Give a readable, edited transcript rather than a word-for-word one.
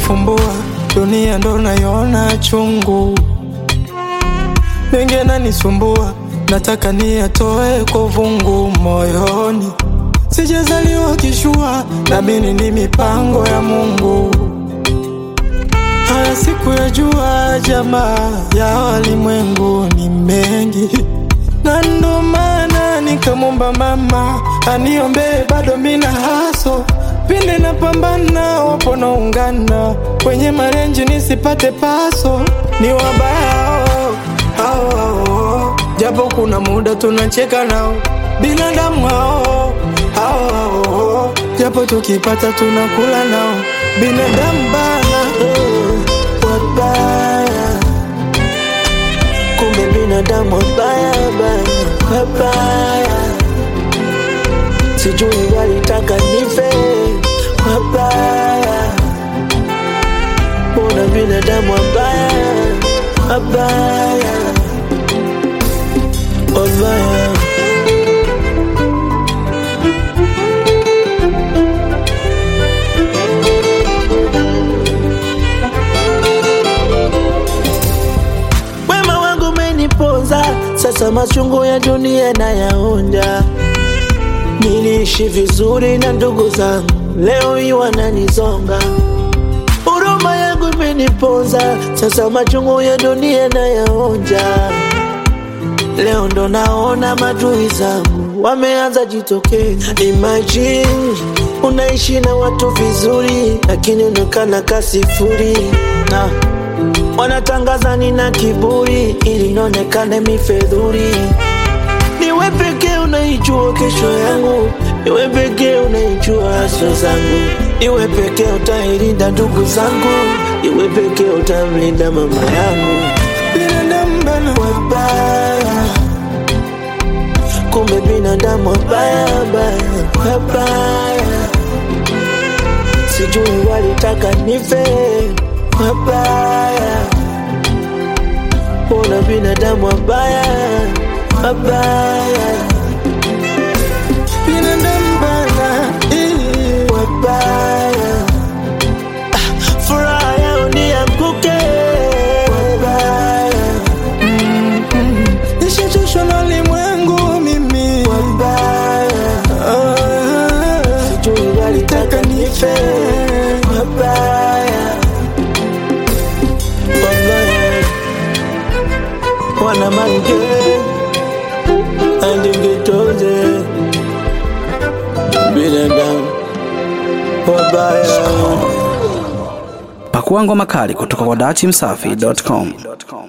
nafumbua, dunia ndo naiona chungu. Mengi yananisumbua, nataka niyatoe kwa vungu moyoni. Sijazaliwa kishua, naamini ni mipango ya Mungu. Haya siku ya jua, jamaa ya walimwengu ni mengi. Na ndo maana nikamwomba mama aniombe, bado mina haso. Pinde na pambana, wapo na ungana kwenye marenji nisipate paso. Ni wabaya hao, japo kuna muda tunacheka nao. Binadamu hao, japo tukipata tunakula nao. Binadamu bana, wabaya. Kumbe binadamu wabaya, wabaya. Sijui walitaka nife, wabaya. Mbona binadamu wabaya, wabaya, wabaya. Wema wangu umeniponza, sasa machungu ya dunia nayaonja. Niliishi vizuri na ndugu zangu, leo hii wananizonga. Huruma yangu imeniponza, sasa machungu ya dunia nayaonja. Leo ndo naona maadui zangu wameanza jitokeza. Imagine unaishi na watu vizuri, lakini unakana kasifuri. Na wanatangaza nina kiburi, ili nionekane mifedhuri. Niwe pekee unaijua kesho yangu, niwe pekee unaijua haswa zangu. Niwe pekee utailinda ndugu zangu, niwe pekee utamlinda mama yangu. binadamu bana Wabaya, kumbe binadamu wabaya, wabaya. Sijui walitaka nife, wabaya. Mbona binadamu wabaya, wabaya. binadamu bana Wabaya. Furaha yao nianguke, wabaya. nishachoshwa na ulimwengu mimi, Wabaya. Sijui walitaka nife, wabaya, wabaya. Wana mange andingetoze, binadamu wabaya. Pakua ngoma kali kutoka kwa dachimsafi.com.